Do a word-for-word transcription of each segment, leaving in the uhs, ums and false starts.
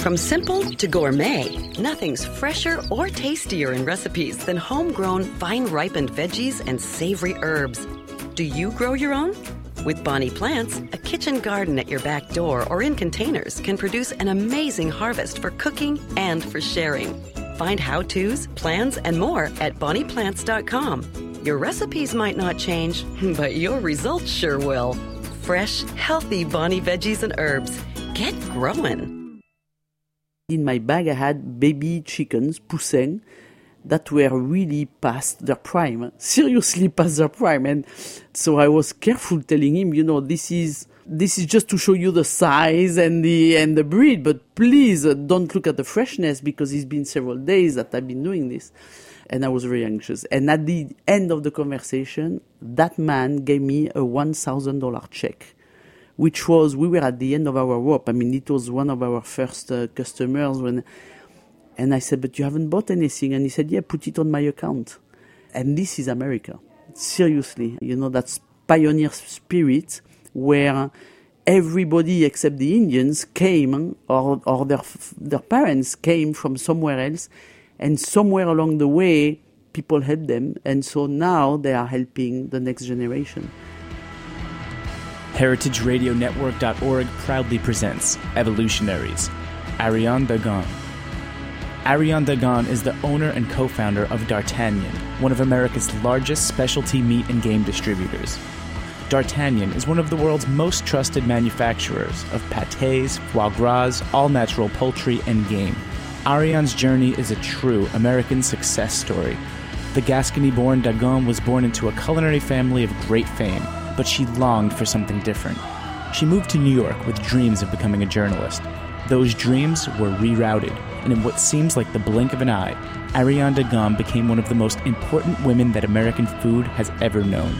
From simple to gourmet, nothing's fresher or tastier in recipes than homegrown, vine-ripened veggies and savory herbs. Do you grow your own? With Bonnie Plants, a kitchen garden at your back door or in containers can produce an amazing harvest for cooking and for sharing. Find how-tos, plans, and more at bonnie plants dot com. Your recipes might not change, but your results sure will. Fresh, healthy Bonnie veggies and herbs. Get growing. In my bag, I had baby chickens, poussins, that were really past their prime, seriously past their prime. And so I was careful telling him, you know, this is this is just to show you the size and the and the breed, but please uh, don't look at the freshness, because it's been several days that I've been doing this. And I was very anxious. And at the end of the conversation, that man gave me a one thousand dollars check, which was, we were at the end of our rope. I mean, it was one of our first uh, customers. when, And I said, but you haven't bought anything? And he said, yeah, put it on my account. And this is America. Seriously. You know, that's pioneer spirit where everybody except the Indians came, or, or their, their parents came from somewhere else. And somewhere along the way, people helped them. And so now they are helping the next generation. heritage radio network dot org proudly presents Evolutionaries, Ariane Dagon. Ariane Dagon is the owner and co-founder of D'Artagnan, one of America's largest specialty meat and game distributors. D'Artagnan is one of the world's most trusted manufacturers of pâtés, foie gras, all-natural poultry, and game. Ariane's journey is a true American success story. The Gascony-born Dagon was born into a culinary family of great fame, but she longed for something different. She moved to New York with dreams of becoming a journalist. Those dreams were rerouted, and in what seems like the blink of an eye, Ariane Dagon became one of the most important women that American food has ever known.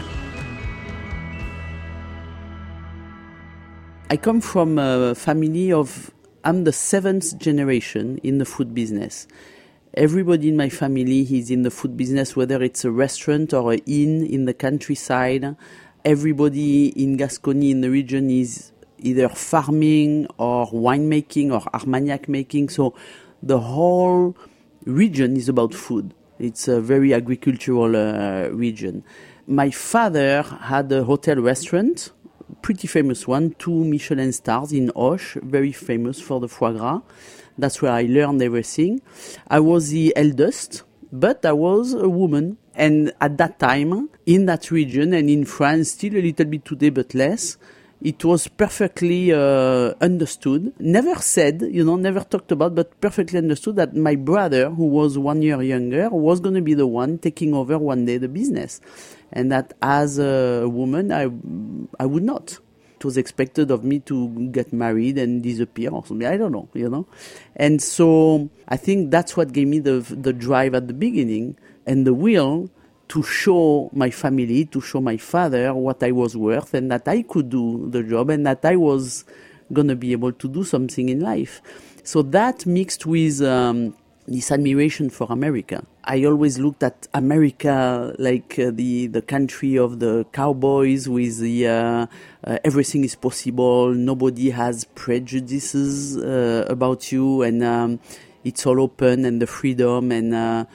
I come from a family of, I'm the seventh generation in the food business. Everybody in my family is in the food business, whether it's a restaurant or an inn in the countryside. Everybody in Gascony, in the region, is either farming or winemaking or Armagnac making. So the whole region is about food. It's a very agricultural uh, region. My father had a hotel restaurant, pretty famous one, two Michelin stars in Auch, very famous for the foie gras. That's where I learned everything. I was the eldest, but I was a woman. And at that time, in that region and in France, still a little bit today, but less, it was perfectly uh, understood. Never said, you know, never talked about, but perfectly understood that my brother, who was one year younger, was going to be the one taking over one day the business. And that as a woman, I, I would not. It was expected of me to get married and disappear or something. I don't know, you know. And so I think that's what gave me the the drive at the beginning and the will to show my family, to show my father what I was worth and that I could do the job and that I was going to be able to do something in life. So that mixed with um, this admiration for America. I always looked at America like uh, the, the country of the cowboys with the uh, uh, everything is possible, nobody has prejudices uh, about you, and um, it's all open and the freedom, and uh,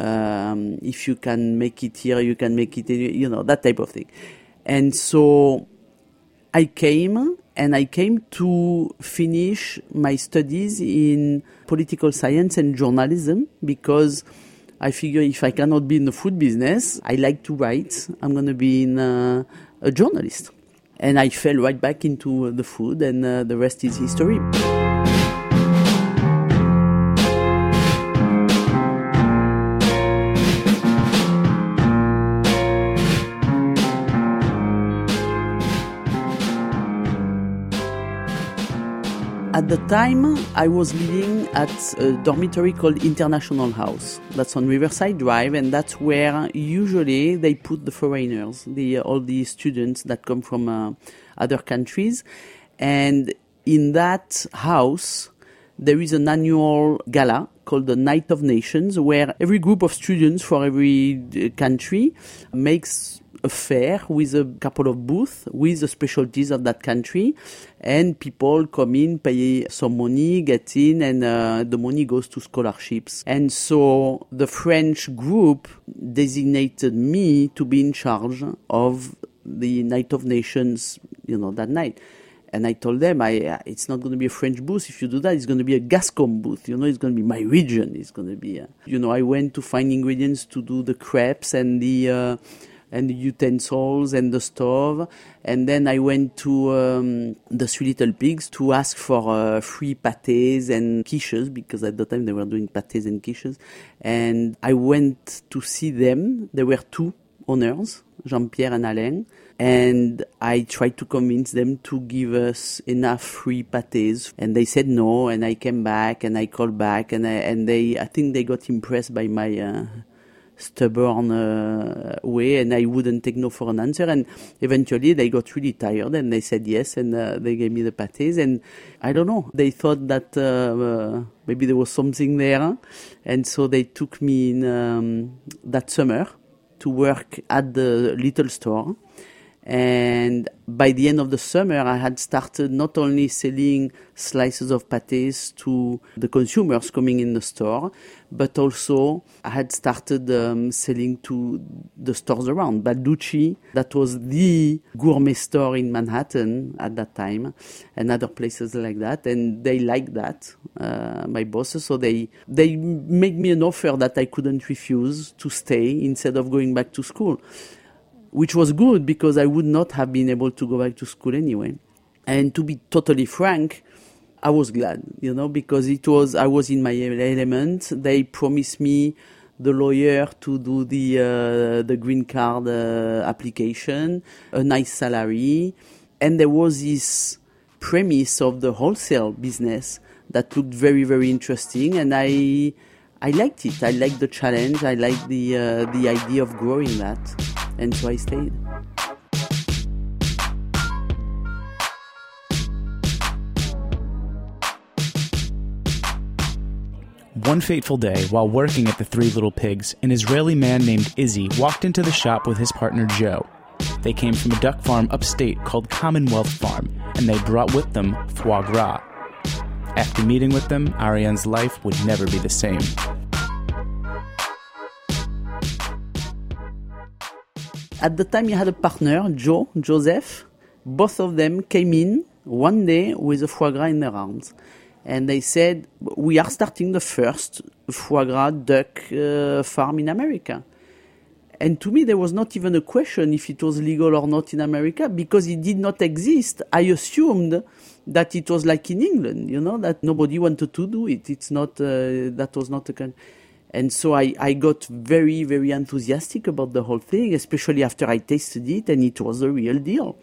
um, if you can make it here, you can make it, you know, that type of thing. And so I came, and I came to finish my studies in political science and journalism, because I figure if I cannot be in the food business, I like to write, I'm going to be in, uh, a journalist. And I fell right back into the food, and uh, the rest is history. At the time, I was living at a dormitory called International House. That's on Riverside Drive, and that's where usually they put the foreigners, the all the students that come from uh, other countries. And in that house, there is an annual gala called the Night of Nations, where every group of students for every country makes a fair with a couple of booths with the specialties of that country, and people come in, pay some money, get in, and uh, the money goes to scholarships. And so the French group designated me to be in charge of the Night of Nations, you know, that night. And I told them, I, it's not going to be a French booth. If you do that, it's going to be a Gascon booth. You know, it's going to be my region. It's going to be, uh, you know, I went to find ingredients to do the crepes and the uh, and the utensils and the stove. And then I went to um, the Three Little Pigs to ask for uh, free pâtés and quiches, because at the time they were doing pâtés and quiches. And I went to see them. There were two owners, Jean-Pierre and Alain. And I tried to convince them to give us enough free pâtés, and they said no. And I came back and I called back, and I, and they, I think they got impressed by my uh, stubborn uh, way, and I wouldn't take no for an answer. And eventually they got really tired, and they said yes, and uh, they gave me the pâtés. And I don't know, they thought that uh, uh, maybe there was something there, and so they took me in um, that summer to work at the little store. And by the end of the summer, I had started not only selling slices of pâtés to the consumers coming in the store, but also I had started um, selling to the stores around. Balducci, that was the gourmet store in Manhattan at that time, and other places like that. And they liked that, uh, my bosses. So they, they made me an offer that I couldn't refuse, to stay instead of going back to school, which was good because I would not have been able to go back to school anyway. And to be totally frank, I was glad, you know, because it was, I was in my element. They promised me the lawyer to do the uh, the green card uh, application, a nice salary, and there was this premise of the wholesale business that looked very, very interesting, and I I liked it. I liked the challenge. I liked the uh, the idea of growing that. And so I stayed. One fateful day, while working at the Three Little Pigs, an Israeli man named Izzy walked into the shop with his partner Joe. They came from a duck farm upstate called Commonwealth Farm, and they brought with them foie gras. After meeting with them, Ariane's life would never be the same. At the time, he had a partner, Joe, Joseph. Both of them came in one day with a foie gras in their arms. And they said, we are starting the first foie gras duck uh, farm in America. And to me, there was not even a question if it was legal or not in America, because it did not exist. I assumed that it was like in England, you know, that nobody wanted to do it. It's not, uh, that was not a kind. And so I, I got very, very enthusiastic about the whole thing, especially after I tasted it, and it was a real deal.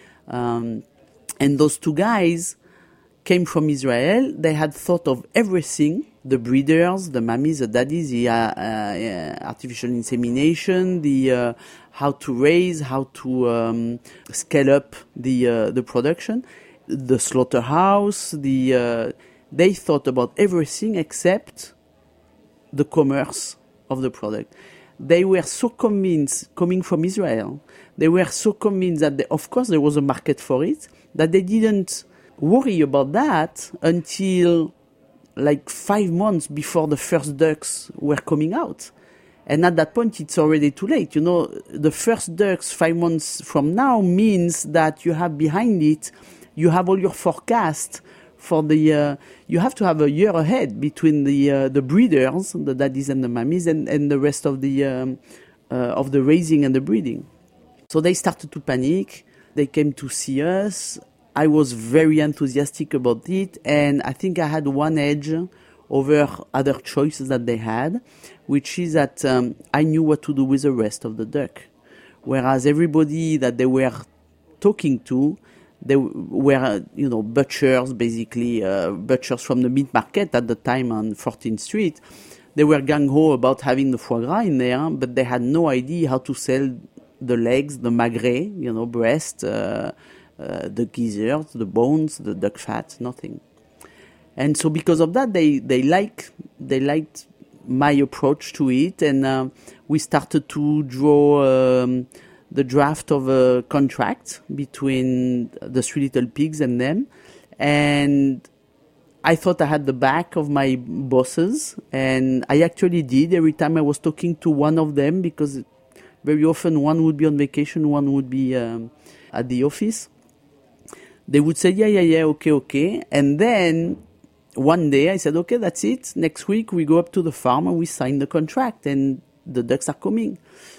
Um, and those two guys came from Israel. They had thought of everything, the breeders, the mummies, the daddies, the uh, uh, artificial insemination, the uh, how to raise, how to um, scale up the uh, the production, the slaughterhouse. The uh, they thought about everything except the commerce of the product. They were so convinced, coming from Israel, they were so convinced that, they, of course, there was a market for it, that they didn't worry about that until like five months before the first ducks were coming out. And at that point, it's already too late. You know, the first ducks five months from now means that you have behind it, you have all your forecast for the, uh, you have to have a year ahead between the uh, the breeders, the daddies and the mummies, and, and the rest of the um, uh, of the raising and the breeding. So they started to panic. They came to see us. I was very enthusiastic about it, and I think I had one edge over other choices that they had, which is that um, I knew what to do with the rest of the duck, whereas everybody that they were talking to, they were, you know, butchers, basically, uh, butchers from the meat market at the time on fourteenth street. They were gung-ho about having the foie gras in there, but they had no idea how to sell the legs, the magret, you know, breast, uh, uh, the gizzards, the bones, the duck fat, nothing. And so because of that, they, they, like, they liked my approach to it, and uh, we started to draw um, the draft of a contract between the Three Little Pigs and them. And I thought I had the back of my bosses, and I actually did. Every time I was talking to one of them, because very often one would be on vacation, one would be um, at the office. They would say, yeah, yeah, yeah, okay, okay. And then one day I said, okay, that's it. Next week we go up to the farm and we sign the contract, and the ducks are coming.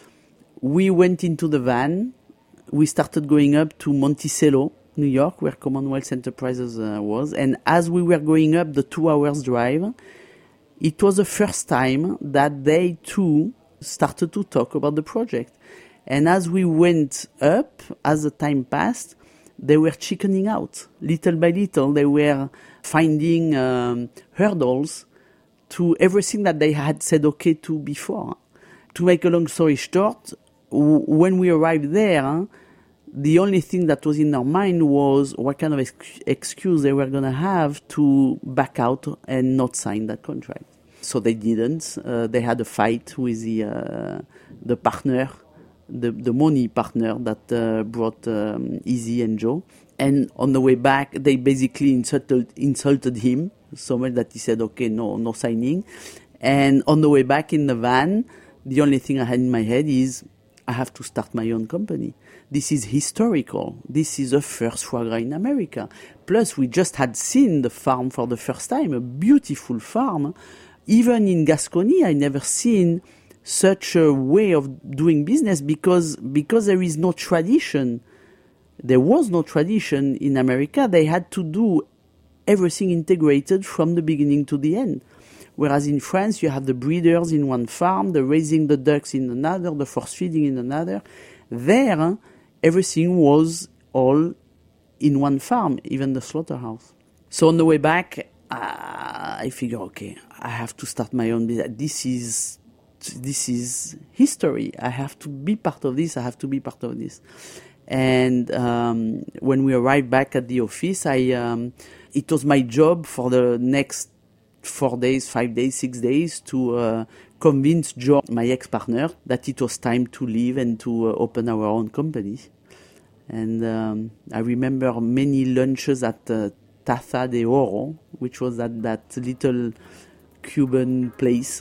We went into the van. We started going up to Monticello, New York, where Commonwealth Enterprises uh, was. And as we were going up the two hours drive, it was the first time that they too started to talk about the project. And as we went up, as the time passed, they were chickening out. Little by little, they were finding um, hurdles to everything that they had said okay to before. To make a long story short, w- when we arrived there, the only thing that was in their mind was what kind of ex- excuse they were going to have to back out and not sign that contract. So they didn't. Uh, they had a fight with the uh, the partner, the, the money partner that uh, brought um, Izzy and Joe. And on the way back, they basically insulted, insulted him so much that he said, okay, no, no signing. And on the way back in the van, the only thing I had in my head is, I have to start my own company. This is historical. This is the first foie gras in America. Plus, we just had seen the farm for the first time, a beautiful farm. Even in Gascony, I never seen such a way of doing business because, because there is no tradition. There was no tradition in America. They had to do everything integrated from the beginning to the end. Whereas in France, you have the breeders in one farm, the raising the ducks in another, the force feeding in another. There, everything was all in one farm, even the slaughterhouse. So on the way back, uh, I figure, okay, I have to start my own business. This is, this is history. I have to be part of this. I have to be part of this. And um, when we arrived back at the office, I um, it was my job for the next four days, five days, six days to uh, convince George, my ex-partner, that it was time to leave and to uh, open our own company. And um, I remember many lunches at uh, Taza de Oro, which was at that little Cuban place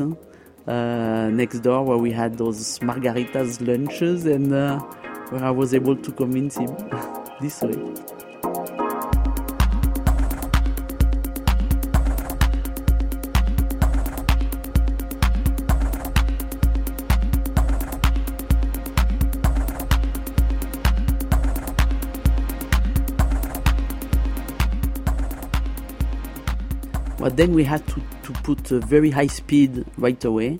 uh, next door where we had those margaritas lunches and uh, where I was able to convince him this way. But then we had to, to put a very high speed right away.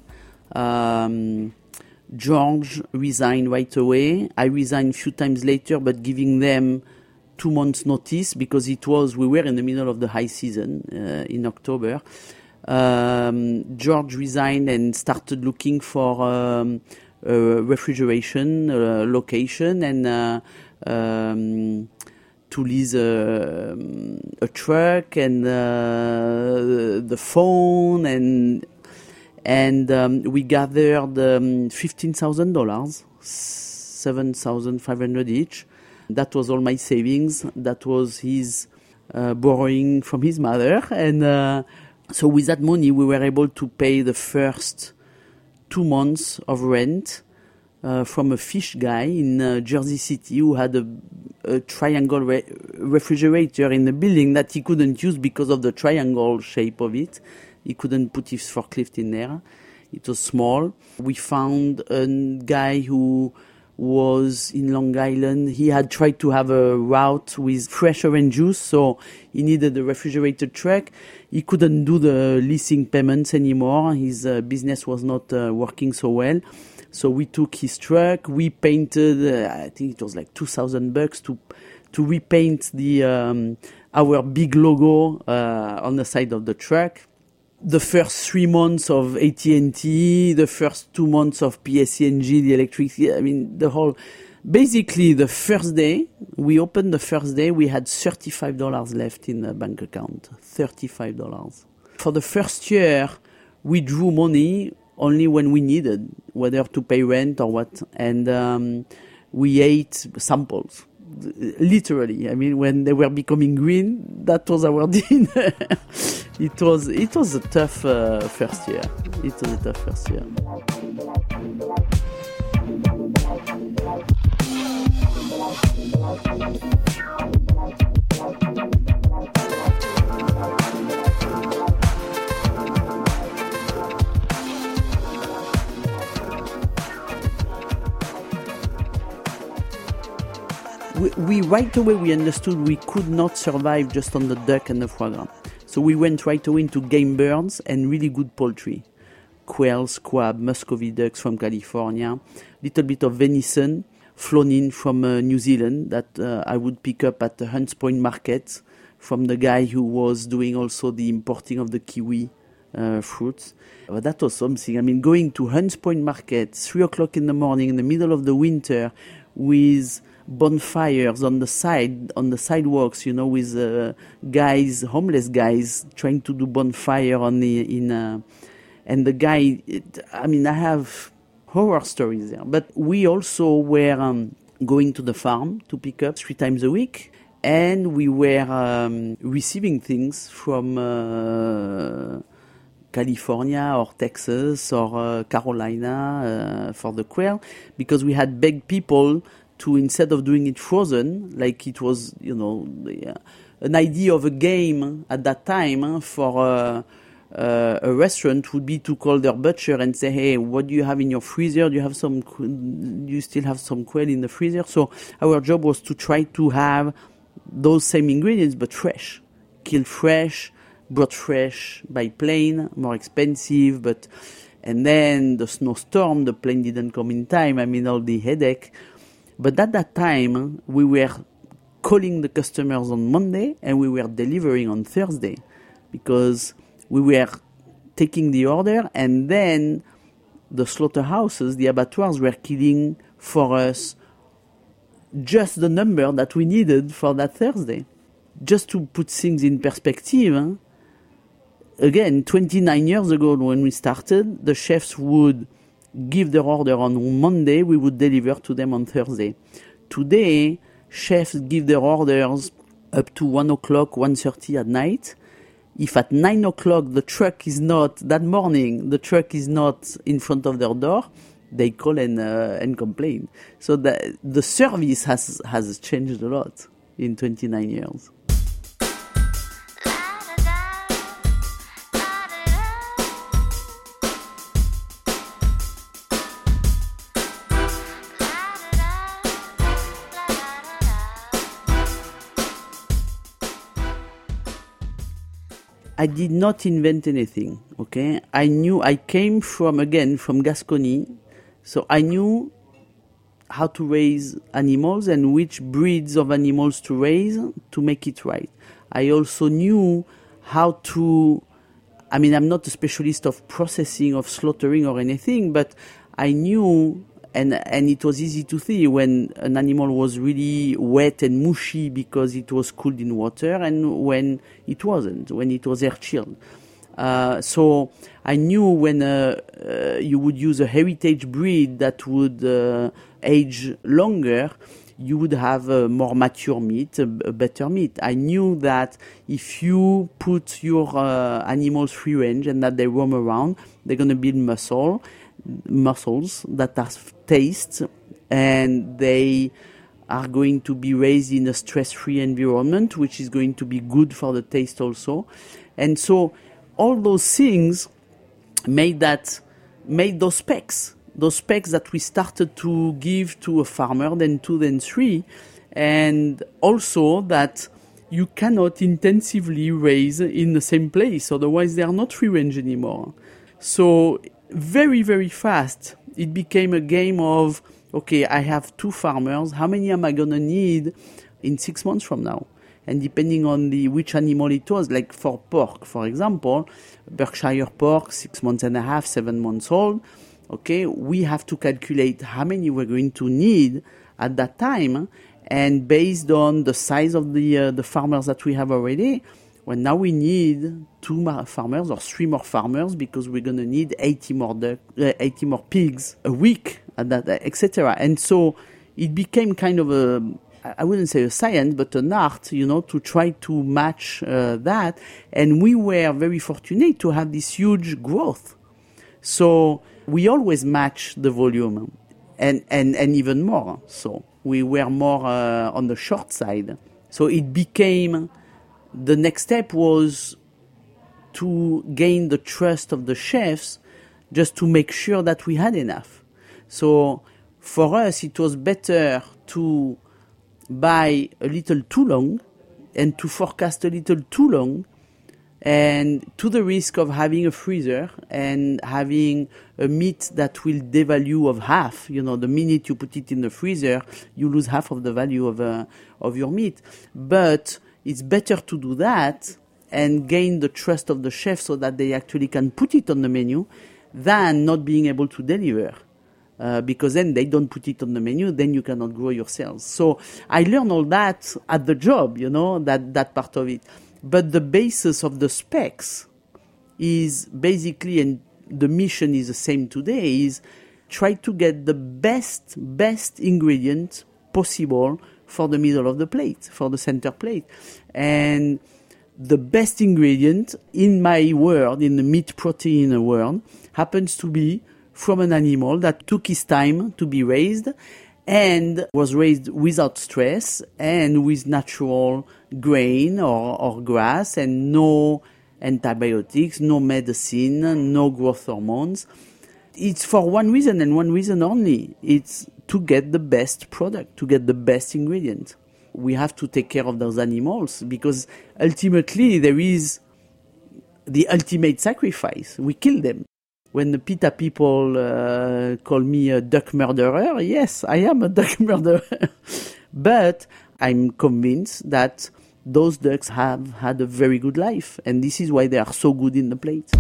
Um, George resigned right away. I resigned a few times later, but giving them two months notice because it was, we were in the middle of the high season uh, in October. Um, George resigned and started looking for um, a refrigeration uh, location and uh, um, to lease a, a truck and uh, the phone and and um, we gathered um, fifteen thousand dollars, seven thousand five hundred each. That was all my savings. That was his uh, borrowing from his mother. And uh, so with that money, we were able to pay the first two months of rent uh, from a fish guy in uh, Jersey City who had a, a triangle re- refrigerator in the building that he couldn't use because of the triangle shape of it. He couldn't put his forklift in there. It was small. We found a guy who was in Long Island. He had tried to have a route with fresh orange juice, so he needed a refrigerated truck. He couldn't do the leasing payments anymore. His uh, business was not uh, working so well. So we took his truck. We painted, uh, I think it was like two thousand bucks to to repaint the um, our big logo uh, on the side of the truck. The first three months of A T and T, the first two months of P S E and G, the electricity, I mean, the whole... Basically, the first day, we opened the first day, we had thirty-five dollars left in the bank account. thirty-five dollars. For the first year, we drew money only when we needed, whether to pay rent or what. And um, we ate samples. Literally, I mean, when they were becoming green, that was our dinner. it was it was a tough uh, first year. It was a tough first year. We, we right away we understood we could not survive just on the duck and the foie gras. So we went right away into game birds and really good poultry. Quails, squab, Muscovy ducks from California, little bit of venison flown in from uh, New Zealand that uh, I would pick up at the Hunts Point market from the guy who was doing also the importing of the kiwi uh, fruits. But that was something. I mean, going to Hunts Point market, three o'clock in the morning in the middle of the winter with bonfires on the side, on the sidewalks, you know, with uh, guys, homeless guys, trying to do bonfire on the in, uh, and the guy. It, I mean, I have horror stories there. But we also were um, going to the farm to pick up three times a week, and we were um, receiving things from uh, California or Texas or uh, Carolina uh, for the quail, because we had begged people to, instead of doing it frozen, like it was, you know, the, uh, an idea of a game at that time uh, for uh, uh, a restaurant would be to call their butcher and say, hey, what do you have in your freezer? Do you have some, do you still have some quail in the freezer? So our job was to try to have those same ingredients, but fresh, killed fresh, brought fresh by plane, more expensive, but, and then the snowstorm, the plane didn't come in time, I mean, all the headache. But at that time, we were calling the customers on Monday and we were delivering on Thursday, because we were taking the order and then the slaughterhouses, the abattoirs, were killing for us just the number that we needed for that Thursday. Just to put things in perspective, huh? Again, twenty-nine years ago when we started, the chefs would give their order on Monday, we would deliver to them on Thursday. Today, chefs give their orders up to one o'clock, one thirty at night. If at nine o'clock the truck is not, that morning, the truck is not in front of their door, they call and uh, and complain. So the, the service has, has changed a lot in twenty-nine years. I did not invent anything, okay? I knew, I came from, again, from Gascony, so I knew how to raise animals and which breeds of animals to raise to make it right. I also knew how to, I mean, I'm not a specialist of processing, of slaughtering or anything, but I knew, and and it was easy to see when an animal was really wet and mushy because it was cooled in water, and when it wasn't, when it was air chilled. Uh, so I knew when uh, uh, you would use a heritage breed that would uh, age longer, you would have a more mature meat, a, a better meat. I knew that if you put your uh, animals free range and that they roam around, they're going to build muscle, muscles that are taste, and they are going to be raised in a stress-free environment, which is going to be good for the taste also. And so all those things made that, made those specs, those specs that we started to give to a farmer, then two, then three, and also that you cannot intensively raise in the same place, otherwise they are not free range anymore. So very, very fast, it became a game of, okay, I have two farmers, how many am I going to need in six months from now? And depending on the which animal it was, like for pork, for example, Berkshire pork, six months and a half, seven months old, okay, we have to calculate how many we're going to need at that time, and based on the size of the uh, the farmers that we have already, well, now we need two farmers or three more farmers because we're going to need eighty more duck, uh, eighty more pigs a week, and that, et cetera. And so it became kind of a, I wouldn't say a science, but an art, you know, to try to match uh, that. And we were very fortunate to have this huge growth. So we always match the volume and, and, and even more. So we were more uh, on the short side. So it became, the next step was to gain the trust of the chefs just to make sure that we had enough. So for us, it was better to buy a little too long and to forecast a little too long, and to the risk of having a freezer and having a meat that will devalue of half. You know, the minute you put it in the freezer, you lose half of the value of uh, of your meat. But it's better to do that and gain the trust of the chef so that they actually can put it on the menu than not being able to deliver. Uh, because then they don't put it on the menu, then you cannot grow your sales. So I learned all that at the job, you know, that, that part of it. But the basis of the specs is basically, and the mission is the same today, is try to get the best, best ingredient possible for the middle of the plate, for the center plate. And the best ingredient in my world, in the meat protein world, happens to be from an animal that took his time to be raised and was raised without stress and with natural grain or, or grass and no antibiotics, no medicine, no growth hormones. It's for one reason and one reason only. It's to get the best product, to get the best ingredient. We have to take care of those animals because ultimately there is the ultimate sacrifice. We kill them. When the PETA people uh, call me a duck murderer, yes, I am a duck murderer. But I'm convinced that those ducks have had a very good life. And this is why they are so good in the plate.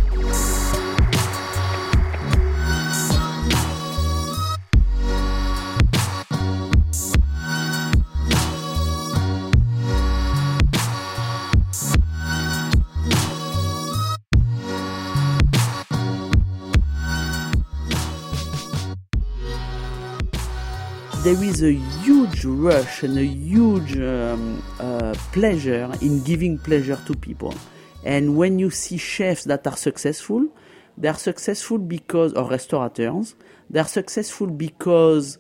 There is a huge rush and a huge um, uh, pleasure in giving pleasure to people. And when you see chefs that are successful, they are successful because, or restaurateurs, they are successful because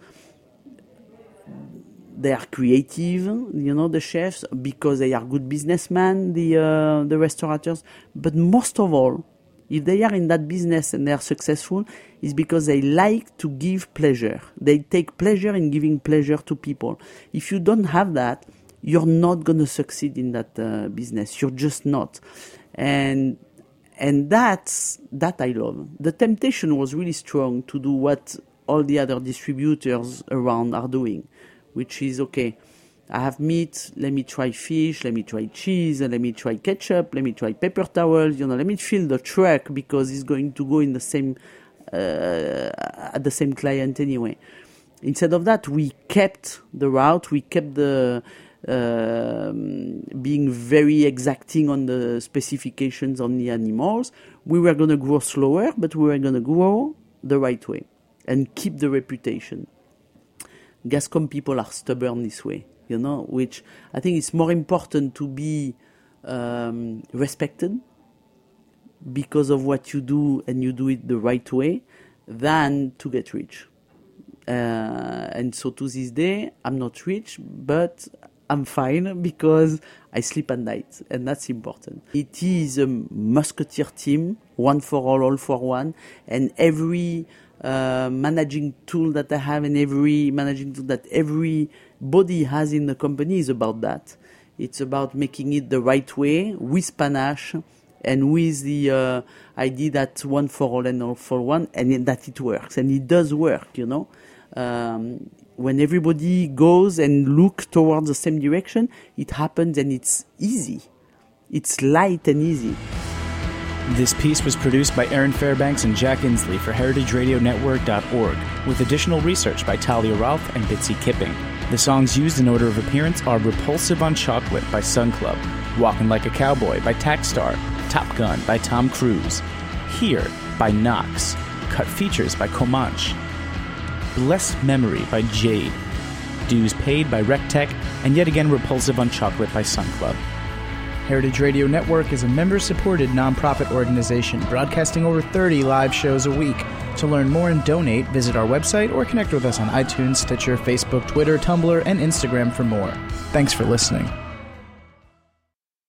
they are creative, you know, the chefs, because they are good businessmen, the uh, the restaurateurs. But most of all, if they are in that business and they are successful, it's because they like to give pleasure. They take pleasure in giving pleasure to people. If you don't have that, you're not going to succeed in that uh, business. You're just not. And and that's, that I love. The temptation was really strong to do what all the other distributors around are doing, which is, okay, I have meat, let me try fish, let me try cheese, let me try ketchup, let me try paper towels, you know, let me fill the truck because it's going to go in the same, uh, at the same client anyway. Instead of that, we kept the route, we kept the, uh, being very exacting on the specifications on the animals. We were going to grow slower, but we were going to grow the right way and keep the reputation. Gascon people are stubborn this way. You know, which I think it's more important to be um, respected because of what you do and you do it the right way than to get rich. Uh, and so to this day, I'm not rich, but I'm fine because I sleep at night, and that's important. It is a musketeer team, one for all, all for one, and every uh, managing tool that I have and every managing tool that everybody has in the company is about that. It's about making it the right way with panache and with the uh, idea that one for all and all for one, and that it works. And it does work, you know. Um, when everybody goes and look towards the same direction, it happens and it's easy. It's light and easy. This piece was produced by Aaron Fairbanks and Jack Inslee for heritage radio network dot org, with additional research by Talia Ralph and Bitsy Kipping. The songs used in order of appearance are Repulsive on Chocolate by Sun Club, Walkin' Like a Cowboy by Tackstar, Top Gun by Tom Cruise, Here by Knox, Cut Features by Comanche, Blessed Memory by Jade, dues paid by RecTech, and yet again repulsive on chocolate by Sun Club. Heritage Radio Network is a member-supported nonprofit organization broadcasting over thirty live shows a week. To learn more and donate, visit our website or connect with us on iTunes, Stitcher, Facebook, Twitter, Tumblr, and Instagram for more. Thanks for listening.